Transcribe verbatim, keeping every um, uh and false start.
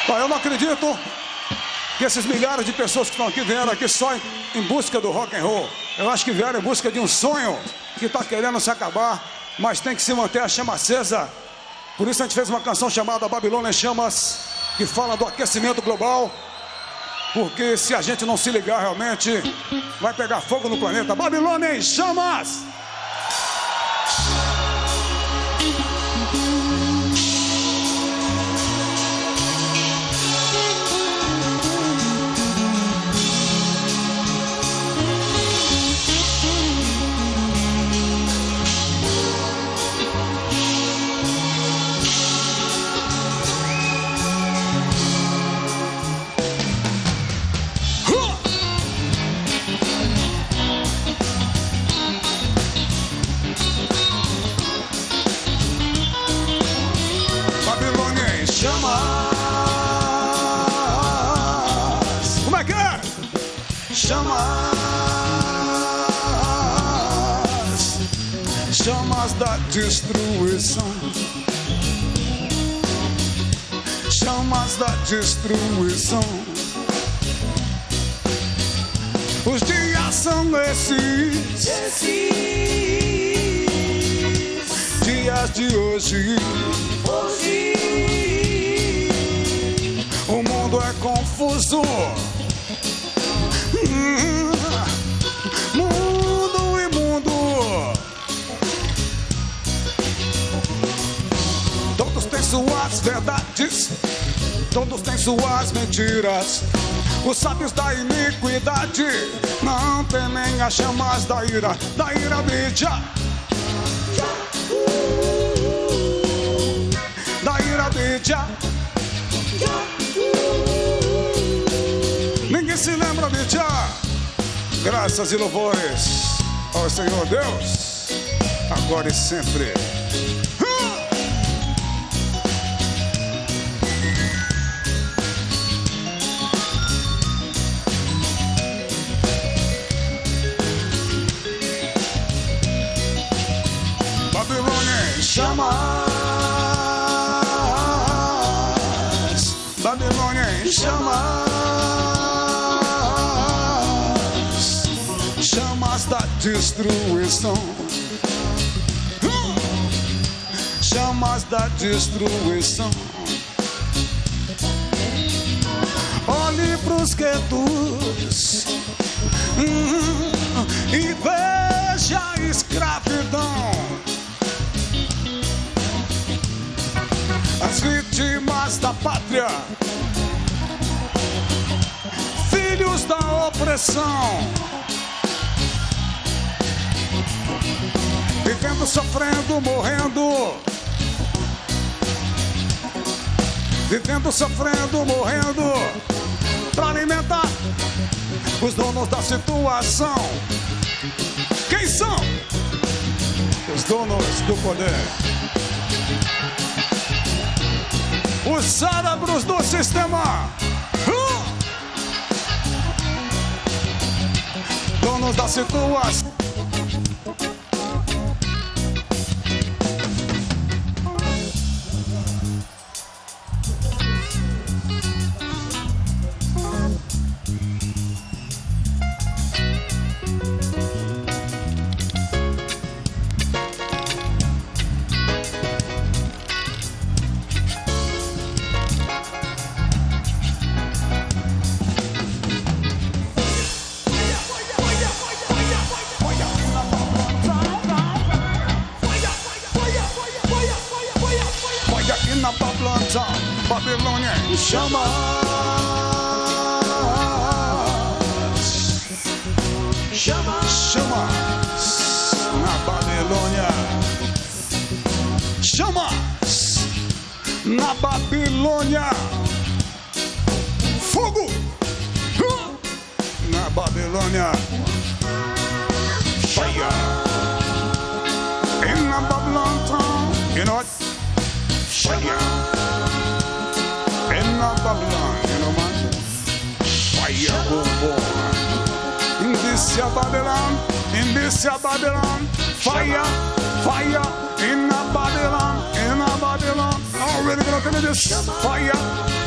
Bom, eu não acredito que esses milhares de pessoas que estão aqui vieram aqui só em, em busca do rock and roll. Eu acho que vieram em busca de um sonho que está querendo se acabar, mas tem que se manter a chama acesa. Por isso a gente fez uma canção chamada Babilônia em Chamas, que fala do aquecimento global, porque se a gente não se ligar realmente, vai pegar fogo no planeta. Babilônia em Chamas! Chamas da destruição, chamas da destruição. Os dias são esses, esses dias de hoje. Hoje o mundo é confuso. Hum, mundo imundo. Todos têm suas verdades, todos têm suas mentiras. Os sábios da iniquidade não temem as chamas da ira, da ira mídia, da ira mídia. Ninguém se lembra de já. Graças e louvores ao Senhor Deus, agora e sempre. Babilônia em chamas, Babilônia em chamas. Chamas da destruição, hum, chamas da destruição. Olhe pros guetos, hum, e veja a escravidão. As vítimas da pátria, filhos da opressão, vivendo, sofrendo, morrendo. Vivendo, sofrendo, morrendo, pra alimentar os donos da situação. Quem são? Os donos do poder. Os cérebros do sistema. Uh! Donos da situação. Babilônia em chamas, chamas, chamas na Babilônia, chamas na Babilônia, fogo uh, na Babilônia, fire in the Babylon town, you know what? Fire. Babylon, you know man, fire go burn. In this ya Babylon, in this ya Babylon, fire, fire, in a Babylon, in a Babylon. Already gonna tell you this, fire.